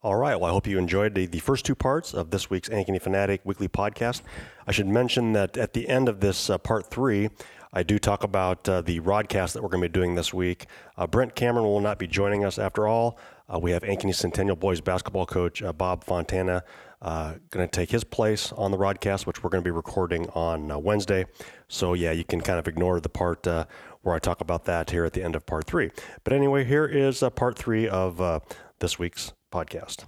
All right. Well, I hope you enjoyed the first two parts of this week's Ankeny Fanatic Weekly Podcast. I should mention that at the end of this part 3, I do talk about the broadcast that we're going to be doing this week. Brent Cameron will not be joining us after all. We have Ankeny Centennial Boys basketball coach Bob Fontana going to take his place on the broadcast, which we're going to be recording on Wednesday. So, yeah, you can kind of ignore the part where I talk about that here at the end of part 3. But anyway, here is part 3 of this week's podcast.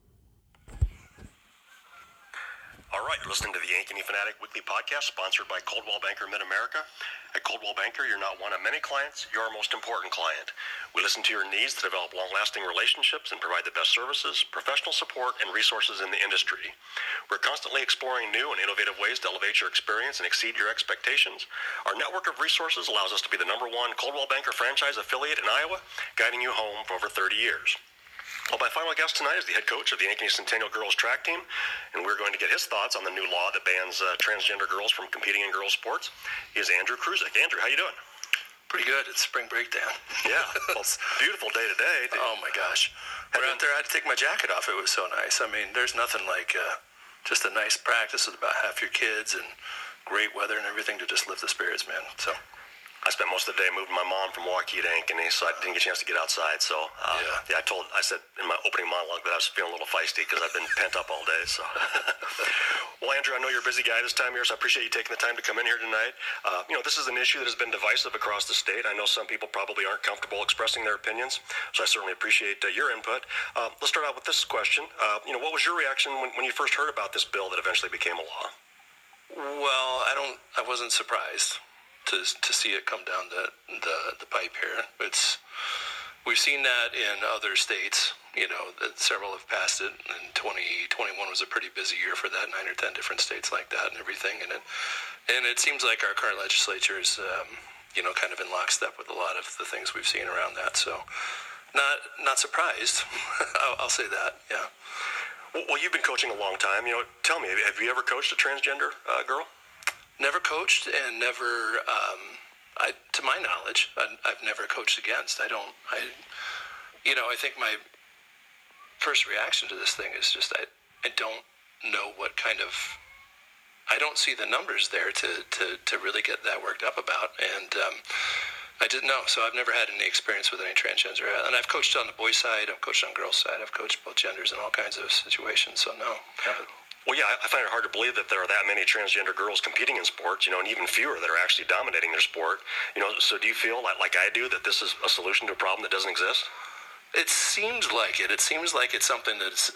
All right, you're listening to the Ankeny Fanatic Weekly Podcast, sponsored by Coldwell Banker Mid-America. At Coldwell Banker, you're not one of many clients, you're our most important client. We listen to your needs to develop long-lasting relationships and provide the best services, professional support, and resources in the industry. We're constantly exploring new and innovative ways to elevate your experience and exceed your expectations. Our network of resources allows us to be the #1 Coldwell Banker franchise affiliate in Iowa, guiding you home for over 30 years. Well, my final guest tonight is the head coach of the Ankeny Centennial girls track team, and we're going to get his thoughts on the new law that bans transgender girls from competing in girls sports. He is Andrew Kruzik. Andrew, how you doing? Pretty good. It's spring breakdown. Yeah, well, beautiful day today. Oh my gosh. We're out there. I had to take my jacket off. It was so nice. I mean, there's nothing like just a nice practice with about half your kids and great weather and everything to just lift the spirits, man. So I spent most of the day moving my mom from Waukee to Ankeny, so I didn't get a chance to get outside. So, I said in my opening monologue that I was feeling a little feisty because I've been pent up all day. So, well, Andrew, I know you're a busy guy this time of year, so I appreciate you taking the time to come in here tonight. This is an issue that has been divisive across the state. I know some people probably aren't comfortable expressing their opinions, so I certainly appreciate your input. Let's start out with this question. What was your reaction when you first heard about this bill that eventually became a law? Well, I wasn't surprised to see it come down the pipe here. We've seen that in other states. That several have passed it, and 2021 was a pretty busy year for that. 9 or 10 different states like that, and everything. And it seems like our current legislature is, kind of in lockstep with a lot of the things we've seen around that. So, not surprised. I'll say that. Yeah. Well, you've been coaching a long time. Tell me, have you ever coached a transgender girl? Never coached, and never, to my knowledge, I've never coached against. I think my first reaction to this thing is just I don't know what kind of, I don't see the numbers there to really get that worked up about, and I didn't know. So I've never had any experience with any transgender, and I've coached on the boys' side, I've coached on girls' side, I've coached both genders in all kinds of situations. So no, haven't. Well, yeah, I find it hard to believe that there are that many transgender girls competing in sports, and even fewer that are actually dominating their sport. So do you feel like I do that this is a solution to a problem that doesn't exist? It seems like it. It seems like it's something that's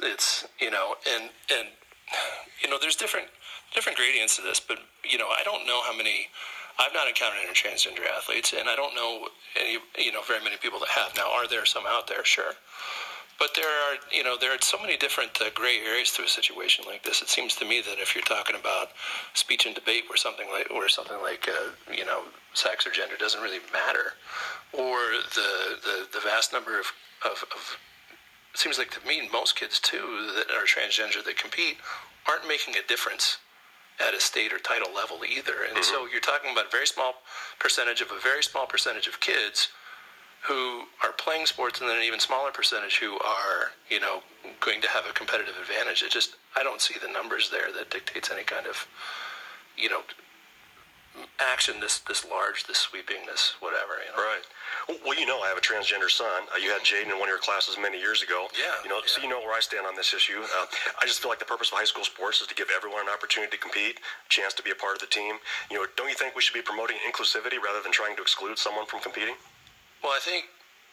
there's different gradients to this, but I don't know how many. I've not encountered any transgender athletes, and I don't know any very many people that have. Now, are there some out there? Sure. But there are so many different gray areas to a situation like this. It seems to me that if you're talking about speech and debate, where something like sex or gender doesn't really matter, or the vast number of it seems like to me most kids too that are transgender that compete aren't making a difference at a state or title level either. And so you're talking about a very small percentage of kids who are playing sports, and then an even smaller percentage who are, going to have a competitive advantage. I don't see the numbers there that dictates any kind of, action this large, this sweeping, this whatever. Right. Well, I have a transgender son. You had Jaden in one of your classes many years ago. Yeah. So you know where I stand on this issue. I just feel like the purpose of high school sports is to give everyone an opportunity to compete, a chance to be a part of the team. Don't you think we should be promoting inclusivity rather than trying to exclude someone from competing? Well, I think,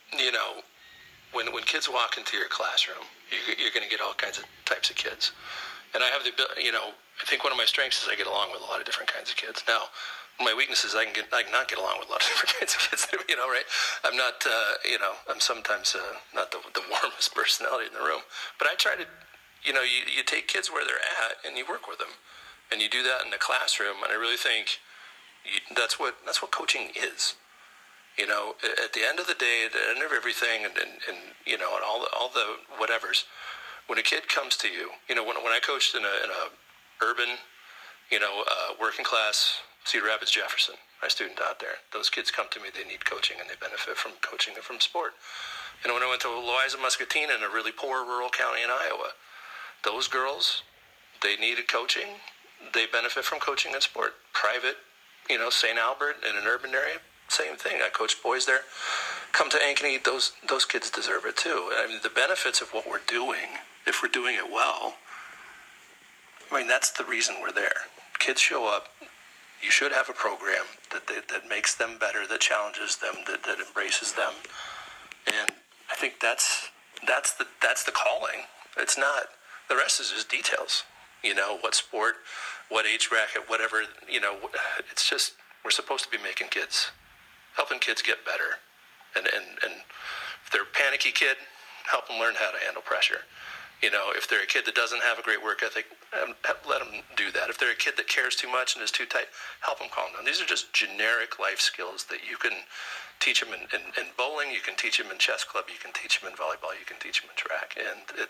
when kids walk into your classroom, you're going to get all kinds of types of kids. And I have the ability, I think one of my strengths is I get along with a lot of different kinds of kids. Now, my weakness is I can not get along with a lot of different kinds of kids, right? I'm not, I'm sometimes not the warmest personality in the room. But I try to, you take kids where they're at and you work with them. And you do that in the classroom. And I really think that's what coaching is. At the end of the day, at the end of everything, and all the whatevers, when a kid comes to you, when I coached in a urban, working class Cedar Rapids Jefferson, my student out there, those kids come to me, they need coaching, and they benefit from coaching and from sport. And when I went to Louisa Muscatine in a really poor rural county in Iowa, those girls, they needed coaching. They benefit from coaching in sport. Private, St. Albert in an urban area, same thing. I coached boys there. Come to Ankeny, those kids deserve it too. I mean, the benefits of what we're doing, if we're doing it well, that's the reason we're there. Kids show up. You should have a program that makes them better, that challenges them, that embraces them. And I think that's the calling. It's not, the rest is just details. What sport, what age bracket, whatever, it's just, we're supposed to be helping kids get better. And if they're a panicky kid, help them learn how to handle pressure. If they're a kid that doesn't have a great work ethic, let them do that. If they're a kid that cares too much and is too tight, help them calm down. These are just generic life skills that you can teach them in bowling, you can teach them in chess club, you can teach them in volleyball, you can teach them in track. And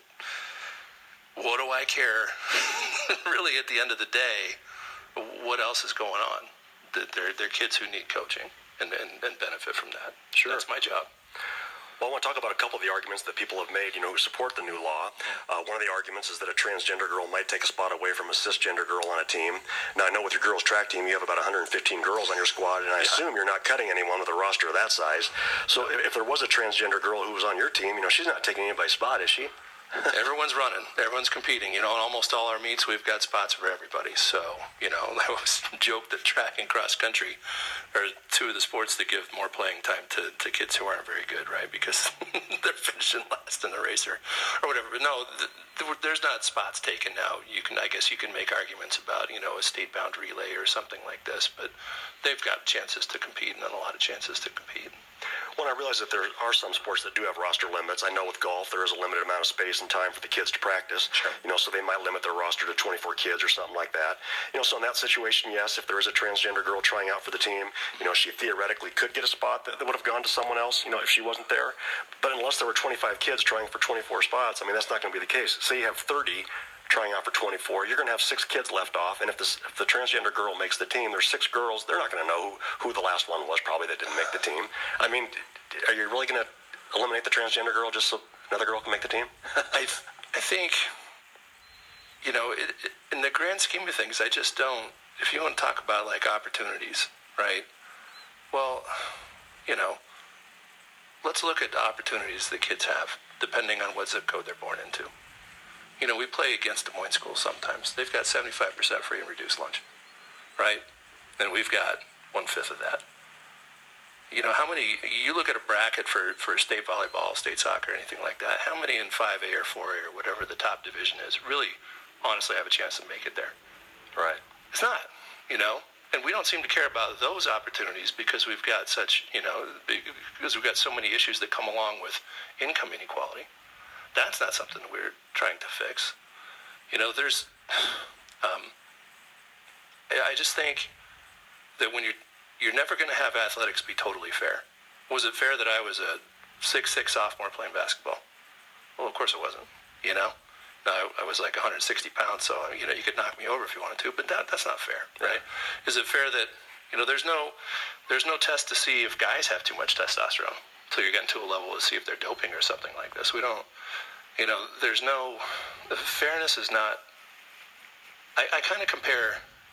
what do I care? Really, at the end of the day, what else is going on? They're kids who need coaching and benefit from that. Sure. That's my job. Well, I want to talk about a couple of the arguments that people have made, who support the new law. One of the arguments is that a transgender girl might take a spot away from a cisgender girl on a team. Now, I know with your girls' track team, you have about 115 girls on your squad, and I assume you're not cutting anyone with a roster of that size. So if there was a transgender girl who was on your team, she's not taking anybody's spot, is she? Everyone's running. Everyone's competing. In almost all our meets, we've got spots for everybody. So, I always joke that track and cross country are two of the sports that give more playing time to kids who aren't very good, right? Because they're finishing last in the race or whatever. But no, there's not spots taken now. I guess you can make arguments about, a state-bound relay or something like this, but they've got chances to compete and a lot of chances to compete. Well, I realize that there are some sports that do have roster limits. I know with golf, there is a limited amount of space and time for the kids to practice. Sure. So they might limit their roster to 24 kids or something like that. So in that situation, yes, if there is a transgender girl trying out for the team, she theoretically could get a spot that would have gone to someone else, if she wasn't there. But unless there were 25 kids trying for 24 spots, that's not going to be the case. Say you have 30 trying out for 24, you're going to have 6 kids left off, and if the transgender girl makes the team, there's 6 girls, they're not going to know who the last one was probably that didn't make the team. Are you really going to eliminate the transgender girl just so another girl can make the team? I think, in the grand scheme of things, I just don't, if you want to talk about opportunities, right? Well, let's look at the opportunities that kids have depending on what zip code they're born into. We play against Des Moines schools sometimes. They've got 75% free and reduced lunch, right? And we've got 1/5 of that. How many, you look at a bracket for state volleyball, state soccer, anything like that, how many in 5A or 4A or whatever the top division is really honestly have a chance to make it there? Right. It's not, and we don't seem to care about those opportunities because we've got because we've got so many issues that come along with income inequality. That's not something that we're trying to fix. There's, I just think that when you're never going to have athletics be totally fair. Was it fair that I was a 6'6" sophomore playing basketball? Well, of course it wasn't, No, I was 160 pounds, so, you could knock me over if you wanted to, but that's not fair, right? Is it fair that, there's no test to see if guys have too much testosterone until you're getting to a level to see if they're doping or something like this. We don't, there's no, fairness is not, I kind of compare,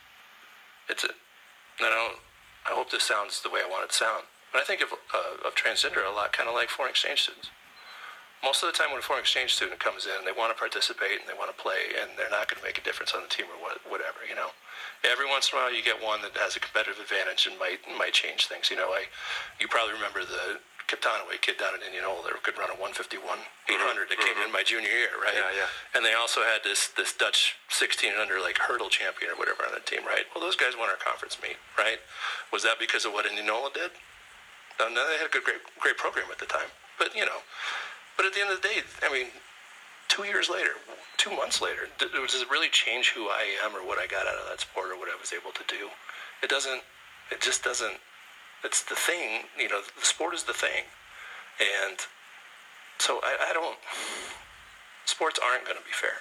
I hope this sounds the way I want it to sound, but I think of transgender a lot kind of like foreign exchange students. Most of the time when a foreign exchange student comes in, they want to participate and they want to play, and they're not going to make a difference on the team or whatever, Every once in a while you get one that has a competitive advantage and might change things. You probably remember the Kiptonaway kid down in Indianola that could run a 151 800 that came in my junior year, right? Yeah. And they also had this Dutch 16 under hurdle champion or whatever on the team, right? Well, those guys won our conference meet, right? Was that because of what Indianola did? No, they had a great program at the time, but but at the end of the day, 2 years later, 2 months later, does it really change who I am or what I got out of that sport or what I was able to do? It doesn't. It just doesn't. It's the thing, the sport is the thing. And so I don't, sports aren't going to be fair.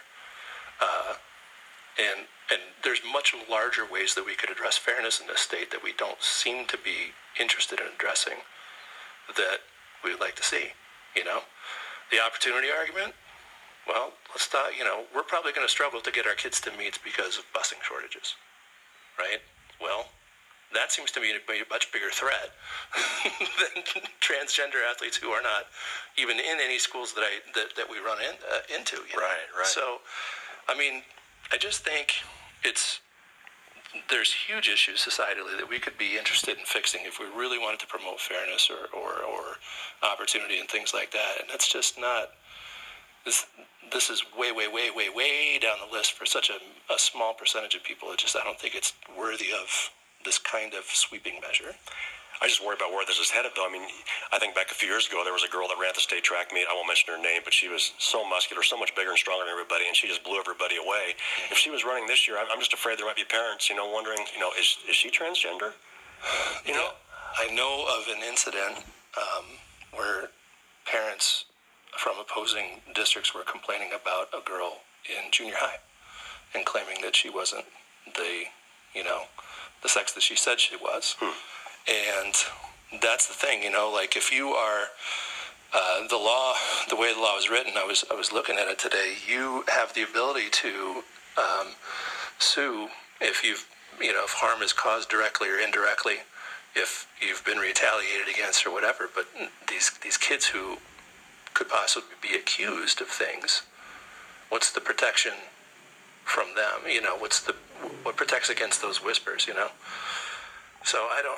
And there's much larger ways that we could address fairness in this state that we don't seem to be interested in addressing that we would like to see. The opportunity argument, well, let's thought, we're probably going to struggle to get our kids to meets because of busing shortages, right? Well, that seems to me to be a much bigger threat than transgender athletes who are not even in any schools that we run into. Right. So, I just think there's huge issues societally that we could be interested in fixing if we really wanted to promote fairness or opportunity and things like that. And that's just not. This is way down the list for such a small percentage of people. I don't think it's worthy of this kind of sweeping measure. I just worry about where this is headed, though. I think back a few years ago, there was a girl that ran the state track meet. I won't mention her name, but she was so muscular, so much bigger and stronger than everybody, and she just blew everybody away. If she was running this year, I'm just afraid there might be parents, wondering, is she transgender? I know of an incident where parents from opposing districts were complaining about a girl in junior high and claiming that she wasn't the sex that she said she was. And that's the thing, if you are, the way the law is written, I was looking at it today, you have the ability to sue if if harm is caused directly or indirectly, if you've been retaliated against or whatever. But these kids who could possibly be accused of things, what's the protection from them? What protects against those whispers? So I don't.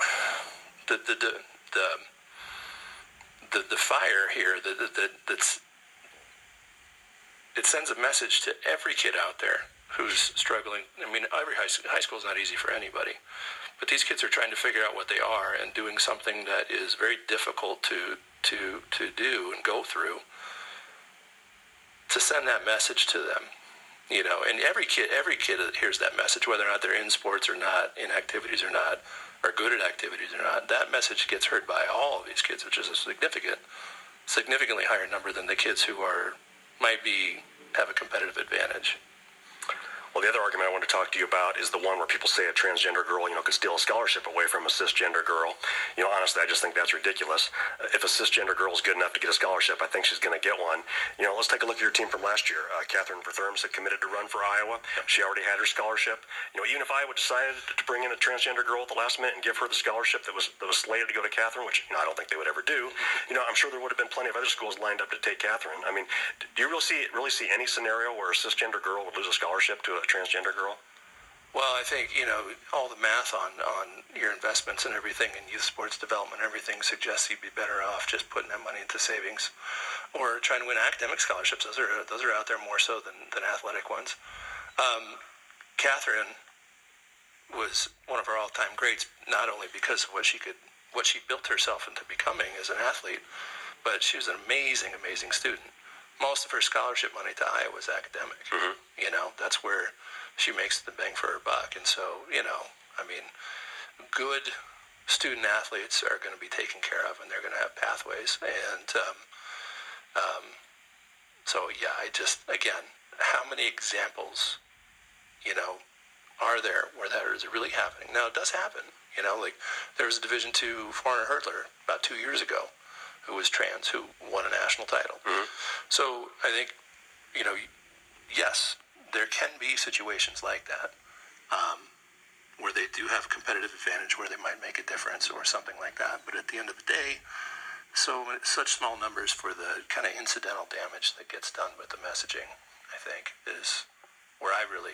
The fire here that's it sends a message to every kid out there who's struggling. Every high school is not easy for anybody, but these kids are trying to figure out what they are and doing something that is very difficult to do and go through. To send that message to them. And every kid hears that message, whether or not they're in sports or not, in activities or not, or good at activities or not. That message gets heard by all of these kids, which is a significantly higher number than the kids who might have a competitive advantage. Well, the other argument I want to talk to you about is the one where people say a transgender girl, could steal a scholarship away from a cisgender girl. Honestly, I just think that's ridiculous. If a cisgender girl is good enough to get a scholarship, I think she's going to get one. Let's take a look at your team from last year. Catherine Verthurms had committed to run for Iowa. She already had her scholarship. Even if Iowa decided to bring in a transgender girl at the last minute and give her the scholarship that was slated to go to Catherine, which I don't think they would ever do, I'm sure there would have been plenty of other schools lined up to take Catherine. Do you really see any scenario where a cisgender girl would lose a scholarship to a transgender girl? Well, I think, all the math on your investments and everything in youth sports development and everything suggests you'd be better off just putting that money into savings or trying to win academic scholarships. Those are out there more so than athletic ones. Catherine was one of our all-time greats, not only because of what she built herself into becoming as an athlete, but she was an amazing student. Most of her scholarship money to Iowa was academic. Mm-hmm. That's where she makes the bang for her buck. And so, good student athletes are going to be taken care of, and they're going to have pathways. And again, how many examples, are there where that is really happening? Now, it does happen. There was a Division II foreigner hurdler about 2 years ago who was trans, who won a national title. Mm-hmm. So I think, yes, there can be situations like that where they do have a competitive advantage, where they might make a difference or something like that. But at the end of the day, such small numbers for the kind of incidental damage that gets done with the messaging, I think, is where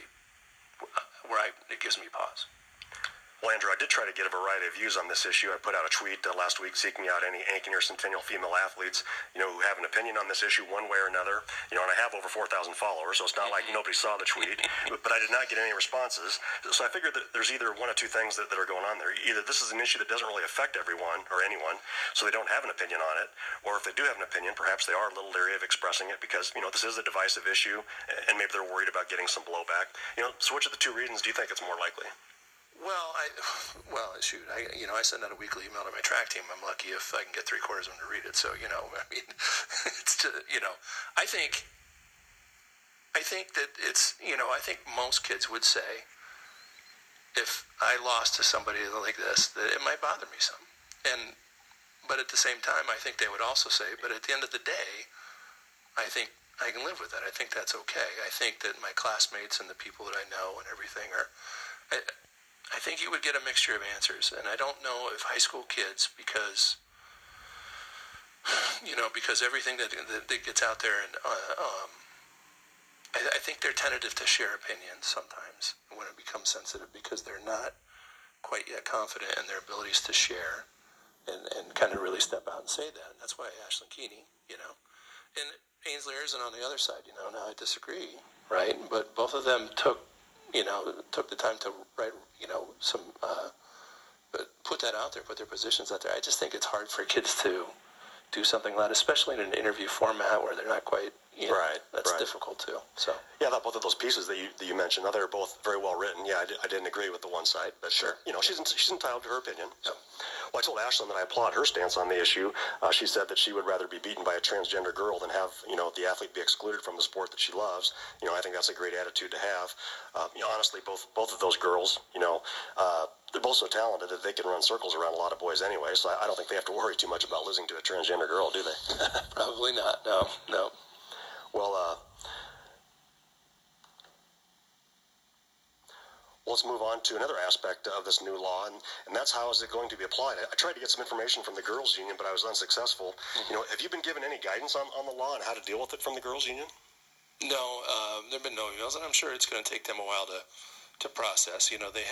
it gives me pause. Well, Andrew, I did try to get a variety of views on this issue. I put out a tweet last week seeking out any Ankeny or Centennial female athletes, who have an opinion on this issue one way or another. And I have over 4,000 followers, so it's not like nobody saw the tweet. But I did not get any responses. So I figured that there's either one of two things that are going on there. Either this is an issue that doesn't really affect everyone or anyone, so they don't have an opinion on it. Or if they do have an opinion, perhaps they are a little leery of expressing it because, this is a divisive issue, and maybe they're worried about getting some blowback. So which of the two reasons do you think it's more likely? I send out a weekly email to my track team. I'm lucky if I can get 3/4 of them to read it. So, it's just, I think that it's, I think most kids would say, if I lost to somebody like this, that it might bother me some. And But at the same time, I think they would also say, but at the end of the day, I think I can live with that. I think that's okay. I think that my classmates and the people that I know and everything are, I think you would get a mixture of answers. And I don't know if high school kids, because everything that gets out there, and I think they're tentative to share opinions sometimes when it becomes sensitive, because they're not quite yet confident in their abilities to share and kind of really step out and say that. And that's why Ashlyn Keeney, and Ainsley Erzin on the other side, now I disagree, right? But both of them took the time to write, but put that out there, put their positions out there. I just think it's hard for kids to do something like that, especially in an interview format where they're not quite, right. That's difficult too. So yeah, I thought both of those pieces that you mentioned, they're both very well written. Yeah, I didn't agree with the one side, but sure, she's entitled to her opinion. So. Yeah. Well, I told Ashlyn that I applaud her stance on the issue. She said that she would rather be beaten by a transgender girl than have the athlete be excluded from the sport that she loves. I think that's a great attitude to have. Honestly, both of those girls, they're both so talented that they can run circles around a lot of boys anyway, so I don't think they have to worry too much about losing to a transgender girl, do they? Probably not, no. Well, let's move on to another aspect of this new law, and that's how is it going to be applied. I tried to get some information from the girls' union, but I was unsuccessful. Mm-hmm. Have you been given any guidance on the law and how to deal with it from the girls' union? No, there have been no emails, and I'm sure it's going to take them a while to process.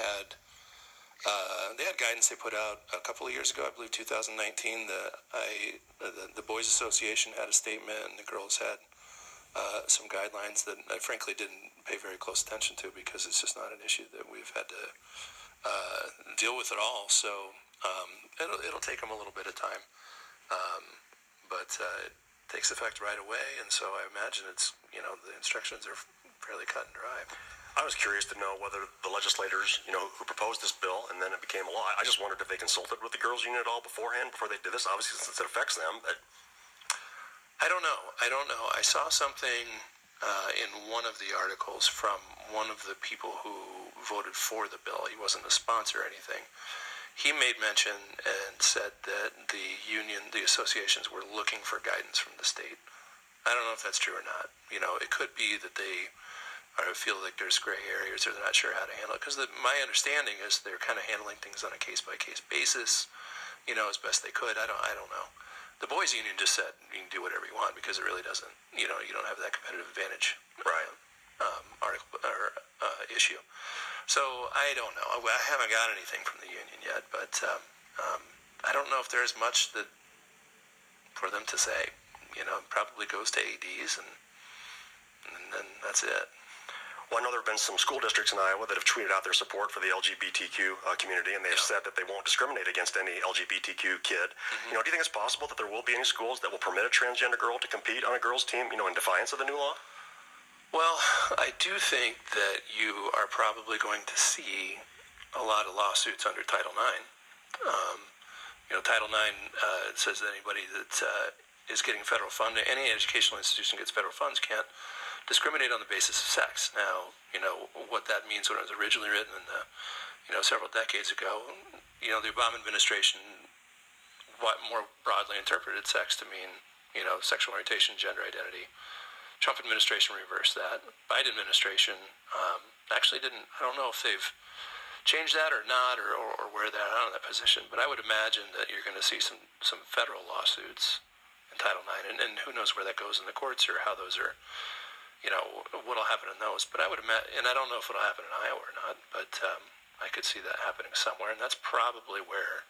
They had guidance they put out a couple of years ago, I believe 2019. The Boys Association had a statement, and the girls had some guidelines that I frankly didn't pay very close attention to, because it's just not an issue that we've had to deal with at all. So it'll take them a little bit of time, but it takes effect right away, and so I imagine it's the instructions are fairly cut and dry. I was curious to know whether the legislators, who proposed this bill and then it became a law, I just wondered if they consulted with the girls' union at all beforehand, before they did this, obviously, since it affects them. But I don't know. I saw something in one of the articles from one of the people who voted for the bill. He wasn't a sponsor or anything. He made mention and said that the associations were looking for guidance from the state. I don't know if that's true or not. It could be that they feel like there's gray areas, or they're not sure how to handle it. Because my understanding is they're kind of handling things on a case-by-case basis, as best they could. I don't know. The boys' union just said you can do whatever you want, because it really doesn't. You don't have that competitive advantage, right? Article or issue. So I don't know. I haven't got anything from the union yet, but I don't know if there's much for them to say. It probably goes to ADs, and then that's it. Well, I know there have been some school districts in Iowa that have tweeted out their support for the LGBTQ community, and they've said that they won't discriminate against any LGBTQ kid. Mm-hmm. Do you think it's possible that there will be any schools that will permit a transgender girl to compete on a girls' team, in defiance of the new law? Well, I do think that you are probably going to see a lot of lawsuits under Title IX. Title IX says that anybody that is getting federal funding, any educational institution gets federal funds, can't discriminate on the basis of sex. Now, what that means when it was originally written several decades ago, the Obama administration more broadly interpreted sex to mean, sexual orientation, gender identity. Trump administration reversed that. Biden administration actually didn't. I don't know if they've changed that or not, or where they're out of that position, but I would imagine that you're going to see some federal lawsuits in Title IX, and who knows where that goes in the courts, or how those are, what'll happen in those. But I would imagine, and I don't know if it'll happen in Iowa or not, but I could see that happening somewhere, and that's probably where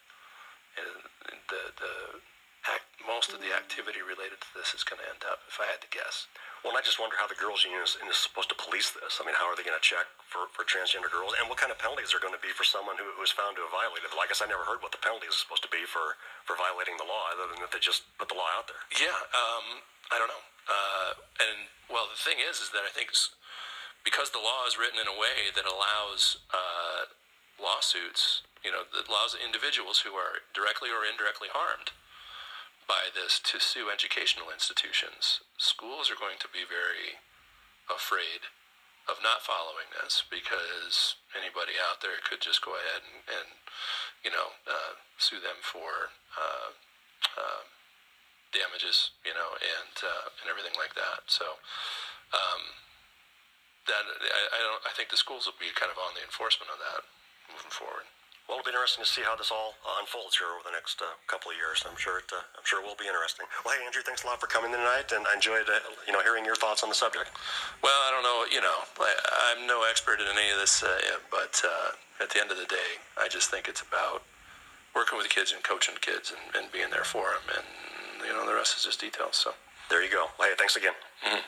most of the activity related to this is going to end up, if I had to guess. Well, and I just wonder how the girls' union is supposed to police this. I mean, how are they going to check for transgender girls? And what kind of penalties are going to be for someone who is found to have violated the law? I guess I never heard what the penalty is supposed to be for violating the law, other than that they just put the law out there. Yeah, I don't know. The thing is that I think because the law is written in a way that allows lawsuits, that allows individuals who are directly or indirectly harmed by this to sue educational institutions, schools are going to be very afraid of not following this, because anybody out there could just go ahead and sue them for damages, and everything like that. So that I think the schools will be kind of on the enforcement of that moving forward. Well, it'll be interesting to see how this all unfolds here over the next couple of years. I'm sure it will be interesting. Well, hey, Andrew, thanks a lot for coming tonight, and I enjoyed hearing your thoughts on the subject. Well, I don't know, I'm no expert in any of this, but at the end of the day, I just think it's about working with the kids and coaching the kids and being there for them, and the rest is just details. So there you go. Well, hey, thanks again. Mm-hmm.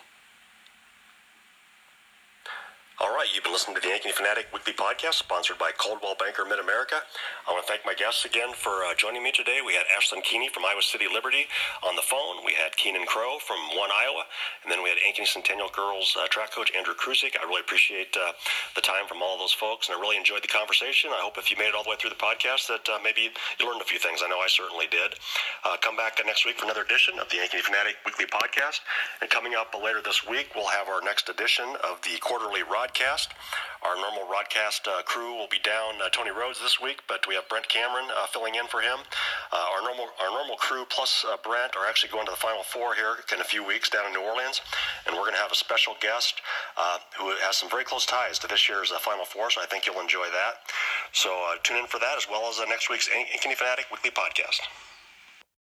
All right, you've been listening to the Ankeny Fanatic Weekly Podcast, sponsored by Coldwell Banker Mid-America. I want to thank my guests again for joining me today. We had Ashlyn Keeney from Iowa City Liberty on the phone. We had Keenan Crow from One Iowa. And then we had Ankeny Centennial Girls track coach Andrew Kruzik. I really appreciate the time from all of those folks, and I really enjoyed the conversation. I hope if you made it all the way through the podcast that maybe you learned a few things. I know I certainly did. Come back next week for another edition of the Ankeny Fanatic Weekly Podcast. And coming up later this week, we'll have our next edition of the quarterly Rodcast. Our normal Rodcast crew will be down Tony Rhodes this week, but we have Brent Cameron filling in for him. Our normal crew plus Brent are actually going to the Final Four here in a few weeks down in New Orleans, and we're going to have a special guest who has some very close ties to this year's Final Four, so I think you'll enjoy that. So tune in for that, as well as next week's Ankeny Fanatic Weekly Podcast.